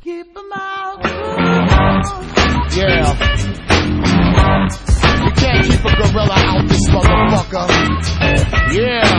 keep them out. Yeah. You can't keep a gorilla out this motherfucker. Yeah.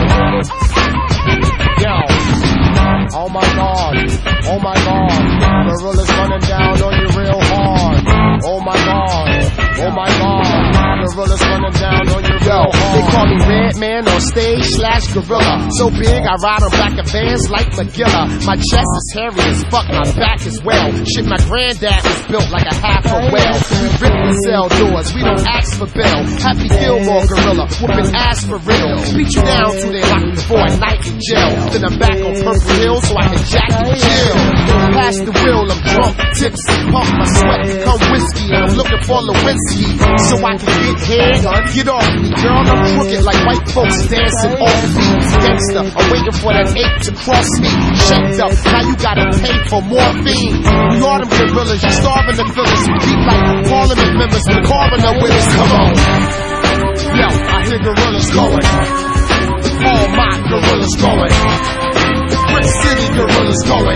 Yo. Oh my God. Oh my God. Gorillas running down on you real hard. Oh my God. Oh my God. Gorillas running down on you real hard. They call me Redman on stage / gorilla. So big I ride on back of vans like McGilla. My chest is hairy as fuck, my back as well. Shit, my granddad was built like a half a whale. We rip the cell doors, we don't ask for bail. Happy Gilmore gorilla, whooping ass for real. Beat you down till they lock me for a night in jail. Then I'm back on Purple Hill so I can jack and chill. Past the wheel, I'm drunk, tipsy, pump my sweat, come whiskey, and I'm looking for Lewinsky so I can get here. Get off me, girl, I'm crooked like white folks dancing off beat. Gangster, I'm waiting for that ape to cross me. Shaped up, now you gotta pay for morphine. We are them gorillas, you starving the fillers. You beat like parliament members, the coroner with us, come on. Yo, I hear gorillas going. All my gorillas going. Brick City gorillas going.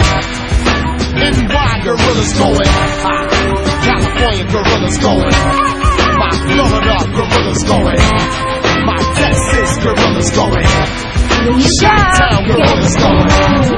NY gorillas going. California gorillas going. My Florida gorillas going. My Texas gorillas going. Chi-town gorillas going.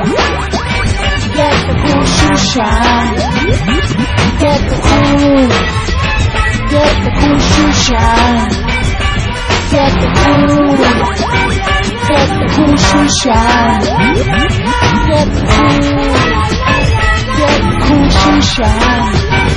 Get the cool shoe shine. Get the cool. Get the cool shoe shine. Get the cool. Get the cool shoe shine. Get the cool. Get the cool shoe shine.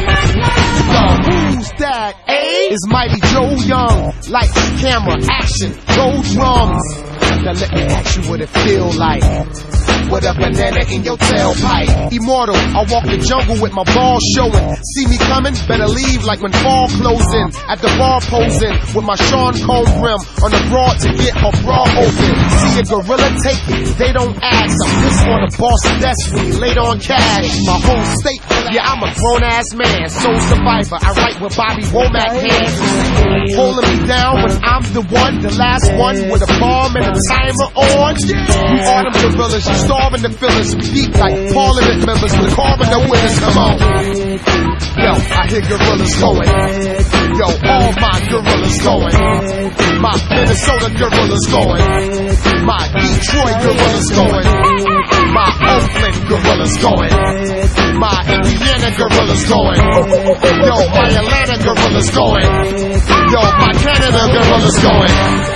Who's that? Is Mighty Joe Young. Lights, camera, action, go drums. Now let me ask you what it feel like. With a banana in your tailpipe. Immortal, I walk the jungle with my balls showing. See me coming? Better leave like when fall closing. At the bar posing with my Sean Comb rim on the broad to get her bra open. See a gorilla take it, they don't ask. I'm just on the boss destiny, laid on cash. My whole state, yeah, I'm a grown ass man. Soul survivor, I write with Bobby Womack hands. Holding me down when I'm the one, the last one with a bomb and a timer on. You are them gorillas, you starving the fillers. We deep like parliament members, the coroner with us, come on. Yo, I hear gorillas going. Yo, all my gorillas going. My Minnesota gorillas going. My Detroit gorillas going. My Oakland gorillas going. My Indiana gorillas going. Yo, my Atlanta gorillas going. Yo, my Canada gorillas going.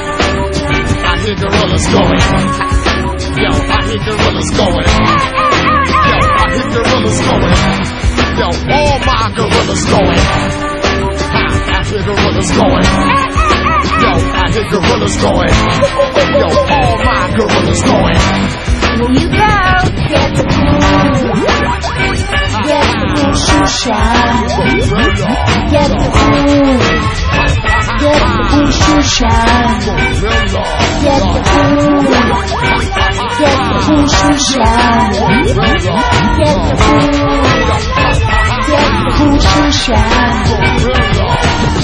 I hear gorillas going. Yo, I hear gorillas going. Yo, I hear gorillas going. Yo, all my gorillas going. I hear gorillas going. Yo, I hear gorillas going. Yo, all my gorillas going. Here you go. Get the cool. Get the cool shoe shine. Get the cool. Get the cool shoe shine. Get the cool. Get the cool shoe shine. Get the cool. Get the cool shoe shine.